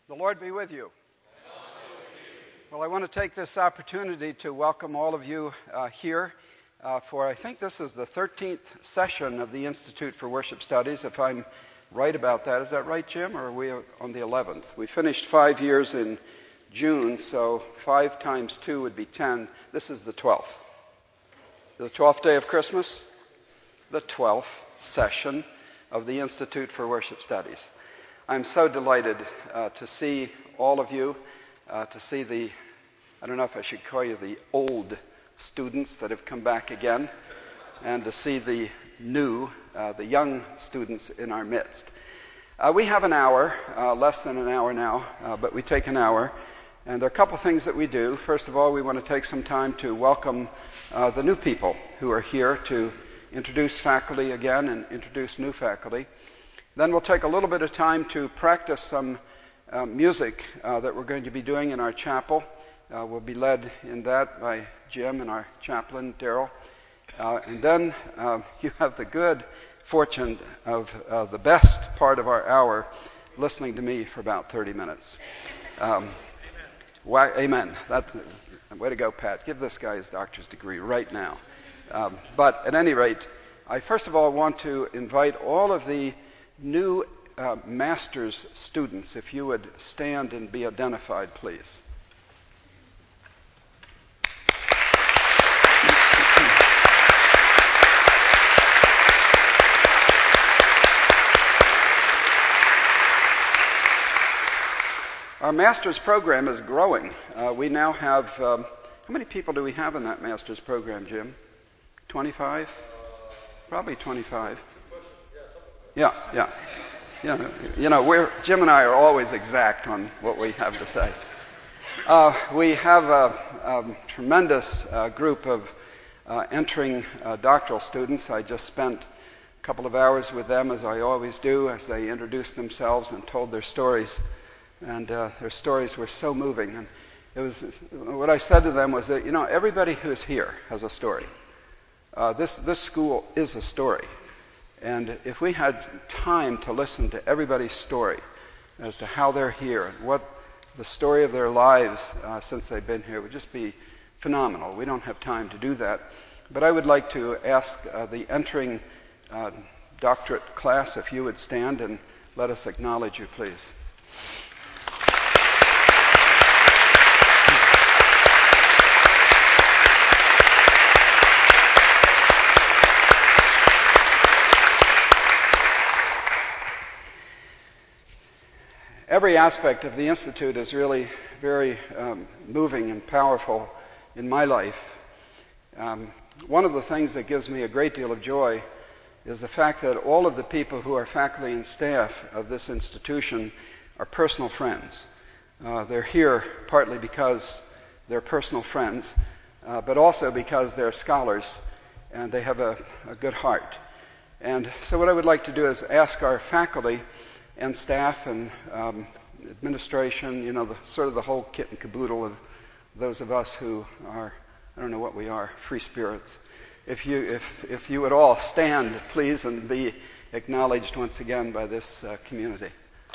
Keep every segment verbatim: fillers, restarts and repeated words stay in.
The Lord be with you. Well, I want to take this opportunity to welcome all of you uh, here uh, for, I think this is the thirteenth session of the Institute for Worship Studies, if I'm right about that. Is that right, Jim, or are we on the eleventh? We finished five years in June, so five times two would be ten. This is the twelfth. The twelfth day of Christmas, the twelfth session of the Institute for Worship Studies. I'm so delighted uh, to see all of you, uh, to see the, I don't know if I should call you the old students that have come back again, and to see the new, uh, the young students in our midst. Uh, we have an hour, uh, less than an hour now, uh, but we take an hour, and there are a couple things that we do. First of all, we want to take some time to welcome uh, the new people who are here, to introduce faculty again and introduce new faculty. Then we'll take a little bit of time to practice some uh, music uh, that we're going to be doing in our chapel. Uh, we'll be led in that by Jim and our chaplain, Daryl. Uh, and then uh, you have the good fortune of uh, the best part of our hour, listening to me for about thirty minutes. Um, why, amen. That's, way to go, Pat. Give this guy his doctor's degree right now. Um, but at any rate, I first of all want to invite all of the new uh, master's students, if you would stand and be identified, please. Our master's program is growing. Uh, we now have, um, how many people do we have in that master's program, Jim? twenty-five? Probably twenty-five. Yeah, yeah. You know, you know we're, Jim and I are always exact on what we have to say. Uh, we have a, a tremendous uh, group of uh, entering uh, doctoral students. I just spent a couple of hours with them, as I always do, as they introduced themselves and told their stories. And uh, their stories were so moving. And it was what I said to them was that, you know, everybody who's here has a story. Uh, this this school is a story. And if we had time to listen to everybody's story as to how they're here and what the story of their lives uh, since they've been here, it would just be phenomenal. We don't have time to do that. But I would like to ask uh, the entering uh, doctorate class if you would stand and let us acknowledge you, please. Every aspect of the Institute is really very um, moving and powerful in my life. Um, one of the things that gives me a great deal of joy is the fact that all of the people who are faculty and staff of this institution are personal friends. Uh, they're here partly because they're personal friends, uh, but also because they're scholars and they have a, a good heart. And so what I would like to do is ask our faculty and staff and um, administration, you know, the, sort of the whole kit and caboodle of those of us who are, I don't know what we are, free spirits. If you, if, if you would all stand, please, and be acknowledged once again by this uh, community.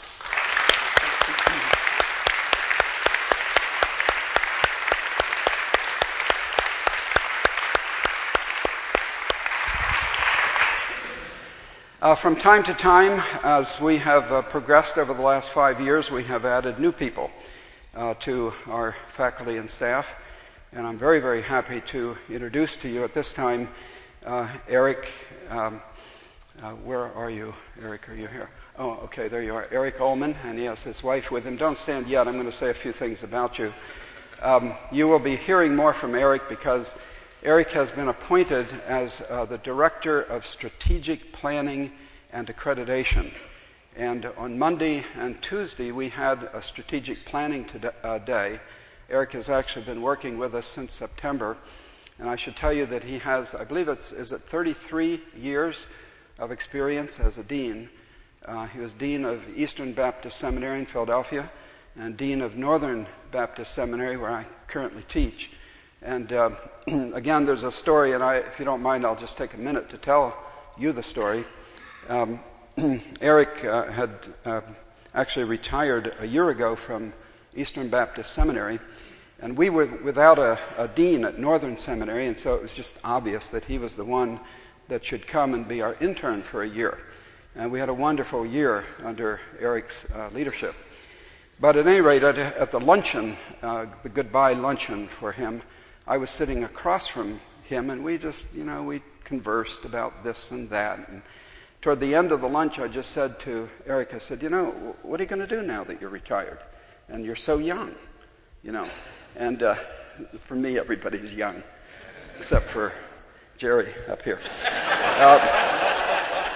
Uh, from time to time, as we have uh, progressed over the last five years, we have added new people uh, to our faculty and staff. And I'm very, very happy to introduce to you at this time uh, Eric. Um, uh, where are you, Eric? Are you here? Oh, okay, there you are. Eric Ullman, and he has his wife with him. Don't stand yet. I'm going to say a few things about you. Um, you will be hearing more from Eric because Eric has been appointed as uh, the Director of Strategic Planning and Accreditation. And on Monday and Tuesday, we had a strategic planning to- uh, day. Eric has actually been working with us since September. And I should tell you that he has, I believe it's, is it thirty-three years of experience as a dean. Uh, he was Dean of Eastern Baptist Seminary in Philadelphia and Dean of Northern Baptist Seminary, where I currently teach. And uh, again, there's a story, and I, if you don't mind, I'll just take a minute to tell you the story. Um, Eric uh, had uh, actually retired a year ago from Eastern Baptist Seminary. And we were without a, a dean at Northern Seminary, and so it was just obvious that he was the one that should come and be our intern for a year. And we had a wonderful year under Eric's uh, leadership. But at any rate, at, at the luncheon, uh, the goodbye luncheon for him, I was sitting across from him, and we just, you know, we conversed about this and that. And toward the end of the lunch, I just said to Eric, I said, you know, what are you going to do now that you're retired? And you're so young, you know. And uh, for me, everybody's young, except for Jerry up here. Uh,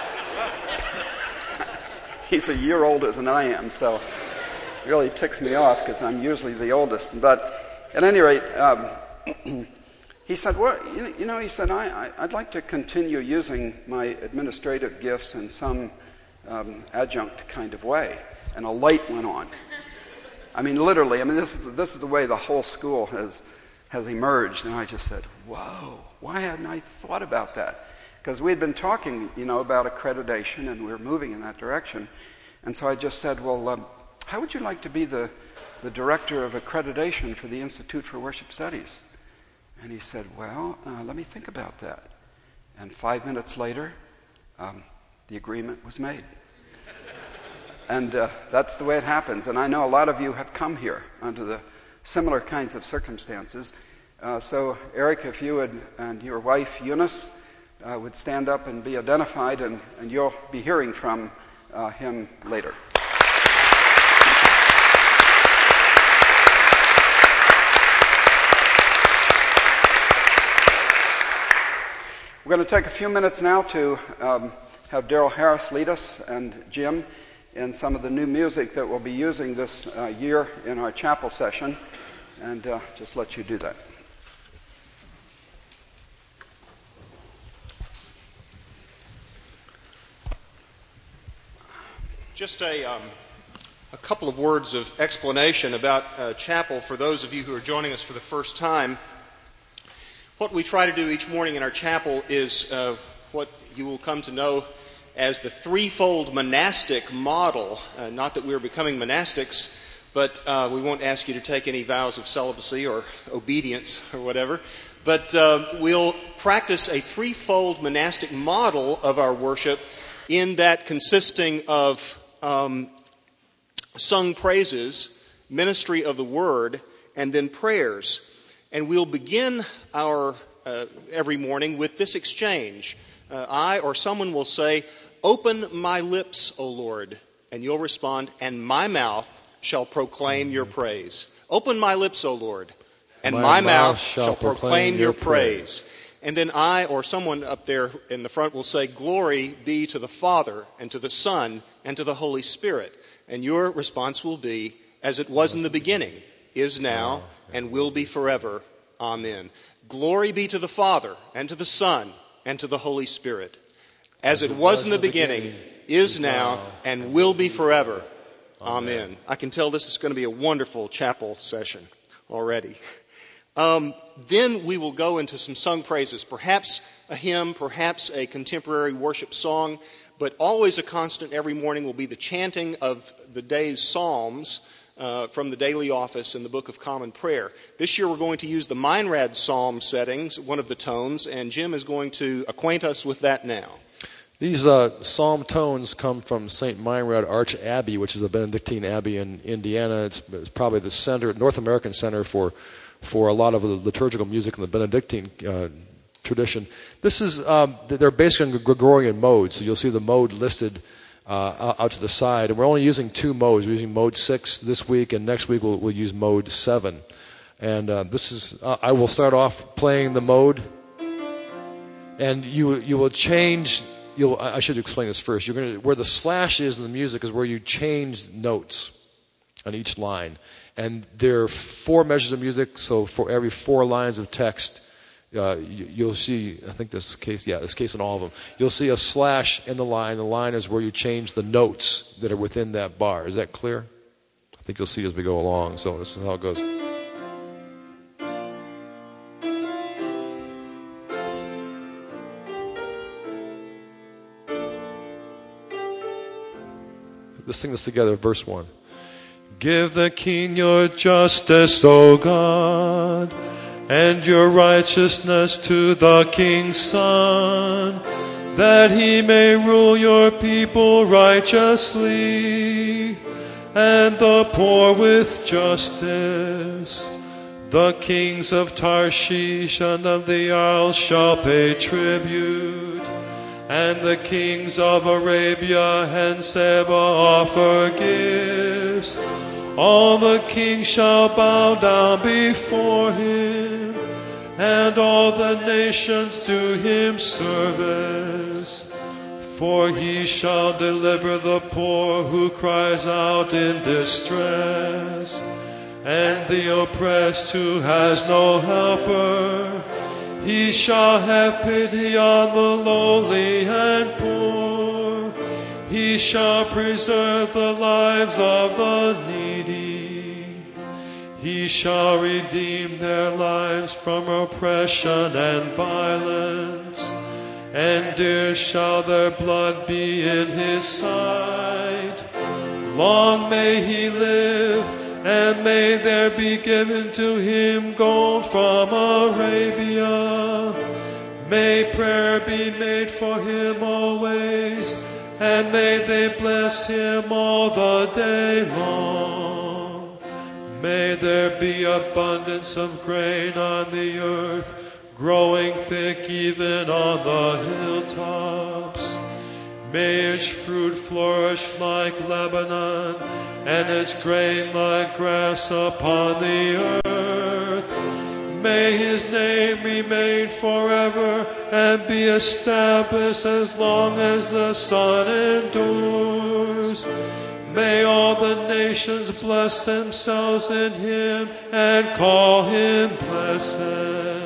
he's a year older than I am, so it really ticks me off because I'm usually the oldest. But at any rate, um, he said, well, you know, he said, I, I, I'd like to continue using my administrative gifts in some um, adjunct kind of way. And a light went on. I mean, literally, I mean, this is, this is the way the whole school has has emerged. And I just said, whoa, why hadn't I thought about that? Because we had been talking, you know, about accreditation, and we were moving in that direction. And so I just said, well, um, how would you like to be the, the director of accreditation for the Institute for Worship Studies? And he said, well, uh, let me think about that. And five minutes later, um, the agreement was made. And uh, that's the way it happens. And I know a lot of you have come here under the similar kinds of circumstances. Uh, so, Eric, if you would, and your wife, Eunice, uh, would stand up and be identified, and, and you'll be hearing from uh, him later. We're going to take a few minutes now to um, have Daryl Harris lead us, and Jim, in some of the new music that we'll be using this uh, year in our chapel session, and uh, just let you do that. Just a, um, a couple of words of explanation about uh, chapel for those of you who are joining us for the first time. What we try to do each morning in our chapel is uh, what you will come to know as the threefold monastic model. Uh, not that we're becoming monastics, but uh, we won't ask you to take any vows of celibacy or obedience or whatever. But uh, we'll practice a threefold monastic model of our worship, in that consisting of um, sung praises, ministry of the word, and then prayers. And we'll begin our uh, every morning with this exchange. Uh, I or someone will say, "Open my lips, O Lord," and you'll respond, "And my mouth shall proclaim your praise." Open my lips, O Lord, and my, my mouth shall, shall proclaim, proclaim your praise. praise. And then I or someone up there in the front will say, "Glory be to the Father, and to the Son, and to the Holy Spirit." And your response will be, "As it was in the beginning, is now, and will be forever. Amen." Glory be to the Father, and to the Son, and to the Holy Spirit. As it was in the beginning, is now, and will be forever. Amen. I can tell this is going to be a wonderful chapel session already. Um, then we will go into some sung praises, perhaps a hymn, perhaps a contemporary worship song, but always a constant every morning will be the chanting of the day's psalms uh, from the daily office in the Book of Common Prayer. This year we're going to use the Meinrad psalm settings, one of the tones, and Jim is going to acquaint us with that now. These uh, psalm tones come from Saint Meinrad Arch Abbey, which is a Benedictine abbey in Indiana. It's, it's probably the center, North American center for for a lot of the liturgical music in the Benedictine uh, tradition. This is, um, they're based on Gregorian mode, so you'll see the mode listed uh, out to the side. And we're only using two modes. We're using mode six this week, and next week we'll, we'll use mode seven. And uh, this is, uh, I will start off playing the mode, and you you will change, you'll, I should explain this first. You're gonna, where the slash is in the music is where you change notes on each line. And there are four measures of music, so for every four lines of text, uh, you, you'll see, I think this case, yeah, this case in all of them, you'll see a slash in the line. The line is where you change the notes that are within that bar. Is that clear? I think you'll see as we go along, so this is how it goes. The Let's sing this together, verse one. Give the king your justice, O God, and your righteousness to the king's son, that he may rule your people righteously, and the poor with justice. The kings of Tarshish and of the isles shall pay tribute, and the kings of Arabia and Seba offer gifts. All the kings shall bow down before him, and all the nations do him service. For he shall deliver the poor who cries out in distress, and the oppressed who has no helper. He shall have pity on the lowly and poor. He shall preserve the lives of the needy. He shall redeem their lives from oppression and violence, and dear shall their blood be in his sight. Long may he live, and may there be given to him gold from Arabia. May prayer be made for him always, and may they bless him all the day long. May there be abundance of grain on the earth, growing thick even on the hilltops. May its fruit flourish like Lebanon, and its grain like grass upon the earth. May his name remain forever and be established as long as the sun endures. May all the nations bless themselves in him and call him blessed.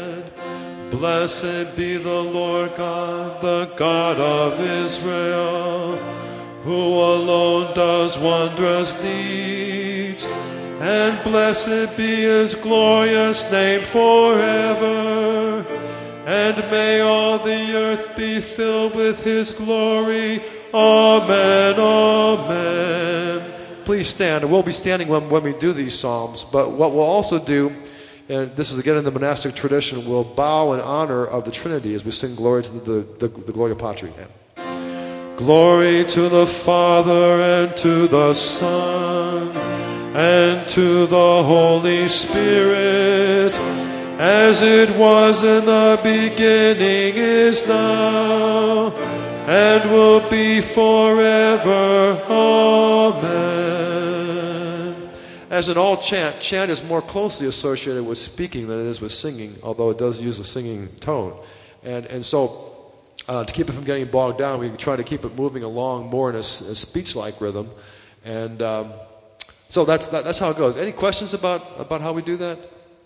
Blessed be the Lord God, the God of Israel, who alone does wondrous deeds. And blessed be his glorious name forever. And may all the earth be filled with his glory. Amen, amen. Please stand. We'll be standing when, when we do these psalms. But what we'll also do, and this is again in the monastic tradition, we'll bow in honor of the Trinity as we sing glory to the, the, the Gloria Patri. Glory to the Father, and to the Son, and to the Holy Spirit, as it was in the beginning, is now, and will be forever. Amen. As in all chant, chant is more closely associated with speaking than it is with singing, although it does use a singing tone. And, and so, Uh, to keep it from getting bogged down, we try to keep it moving along more in a, a speech-like rhythm, and um, so that's that, that's how it goes. Any questions about about how we do that?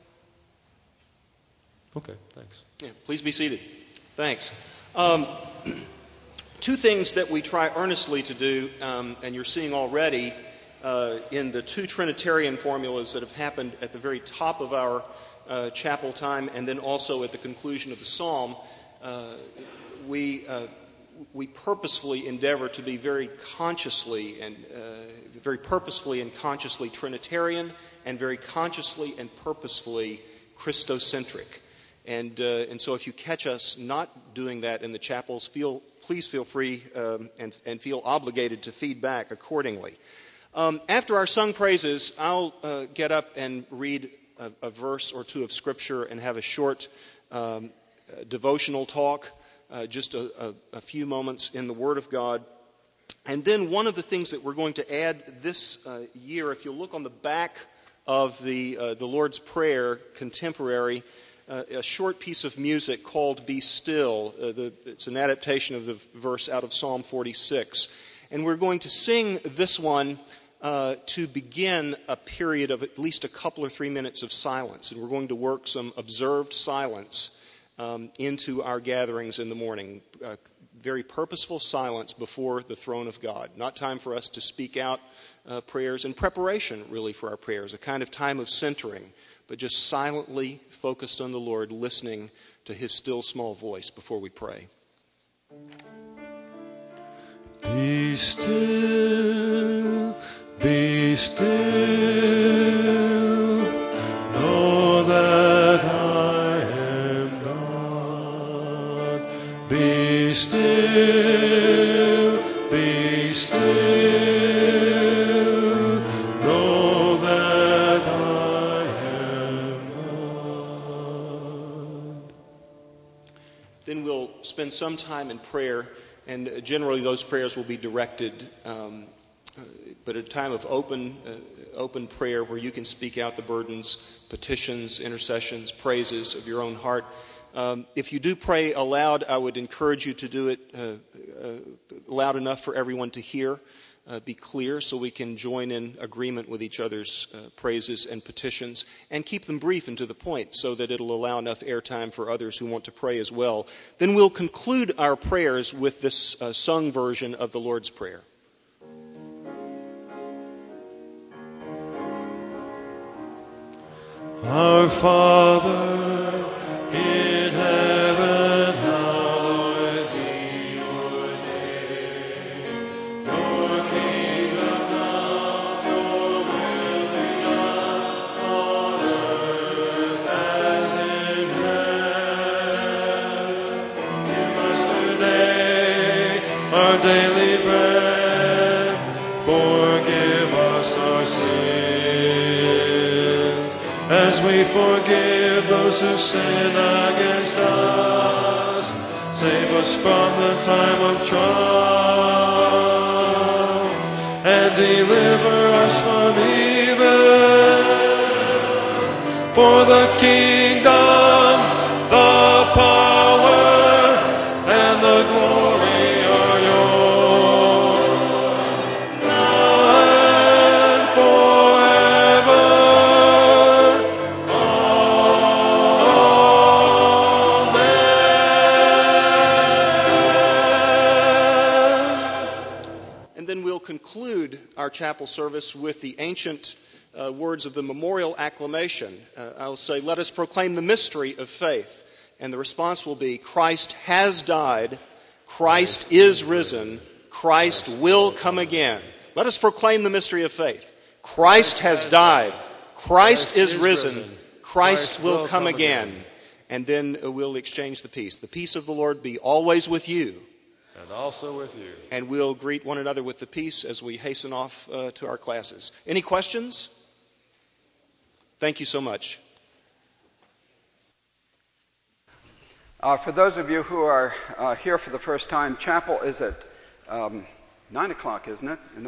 Okay, thanks. Yeah, please be seated. Thanks. Um, two things that we try earnestly to do, um, and you're seeing already uh, in the two Trinitarian formulas that have happened at the very top of our uh, chapel time, and then also at the conclusion of the psalm. Uh, We uh, we purposefully endeavor to be very consciously and uh, very purposefully and consciously Trinitarian, and very consciously and purposefully Christocentric. And uh, and so, if you catch us not doing that in the chapels, feel please feel free um, and and feel obligated to feed back accordingly. Um, after our sung praises, I'll uh, get up and read a, a verse or two of Scripture and have a short um, uh, devotional talk. Uh, just a, a, a few moments in the Word of God. And then one of the things that we're going to add this uh, year, if you look on the back of the uh, the Lord's Prayer Contemporary, uh, a short piece of music called Be Still. Uh, the, it's an adaptation of the verse out of Psalm forty-six. And we're going to sing this one uh, to begin a period of at least a couple or three minutes of silence. And we're going to work some observed silence Um, into our gatherings in the morning. Uh, very purposeful silence before the throne of God. Not time for us to speak out uh, prayers in preparation, really, for our prayers. A kind of time of centering, but just silently focused on the Lord, listening to his still small voice before we pray. Be still, be still, know that I am God. Be still, be still, know that I am God. Then we'll spend some time in prayer. And generally those prayers will be directed, um, uh, but at a time of open uh, open prayer where you can speak out the burdens, petitions, intercessions, praises of your own heart. Um, if you do pray aloud, I would encourage you to do it uh, uh, loud enough for everyone to hear, uh, be clear, so we can join in agreement with each other's uh, praises and petitions, and keep them brief and to the point so that it'll allow enough airtime for others who want to pray as well. Then we'll conclude our prayers with this uh, sung version of the Lord's Prayer. Our Father in heaven, hallowed be your name. Your kingdom come, your will be done on earth as in heaven. Give us today our daily bread. Forgive us our sins, as we forgive those who sin against us. Save us from the time of trial, and deliver us from evil. For the kingdom, the power, and the glory are yours, now and forever. Conclude our chapel service with the ancient uh, words of the memorial acclamation. Uh, I'll say, let us proclaim the mystery of faith. And the response will be, Christ has died, Christ is risen, Christ will come again. Let us proclaim the mystery of faith. Christ has died, Christ is risen, Christ will come again. And then uh, we'll exchange the peace. The peace of the Lord be always with you. And also with you. And we'll greet one another with the peace as we hasten off uh, to our classes. Any questions? Thank you so much. Uh, for those of you who are uh, here for the first time, chapel is at um, nine o'clock, isn't it? In the